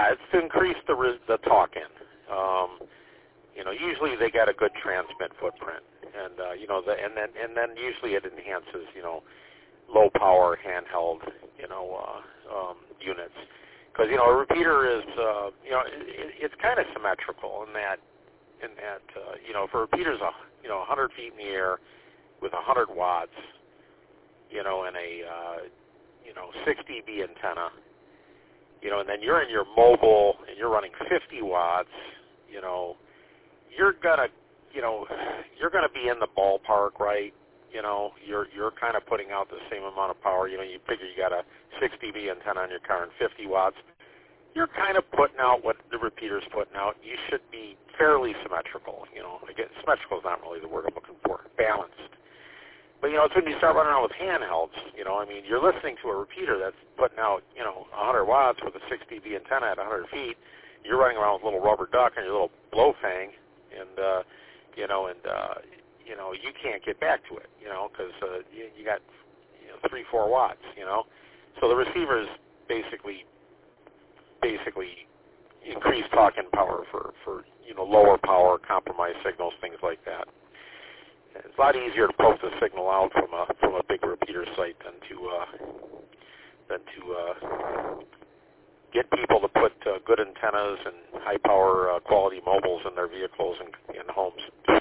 Yeah, it's to increase the talk in. Usually they got a good transmit footprint, and and then usually it enhances low power handheld units, because a repeater is it's kind of symmetrical in that if a repeater's 100 feet in the air with 100 watts, and a 6 dB antenna, and then you're in your mobile and you're running 50 watts, you're gonna be in the ballpark, right? You're kind of putting out the same amount of power. You figure you got a 6 dB antenna on your car and 50 watts. You're kind of putting out what the repeater's putting out. You should be fairly symmetrical. Again, symmetrical is not really the word I'm looking for. Balanced. But it's when you start running around with handhelds. You're listening to a repeater that's putting out 100 watts with a 6 dB antenna at 100 feet. You're running around with a little rubber duck and your little blow fang, and you can't get back to it, because you got 3-4 watts, So the receivers basically increase talk-in power for lower power, compromised signals, things like that. It's a lot easier to post a signal out from a big repeater site than to get people to put good antennas and high power quality mobiles in their vehicles and homes.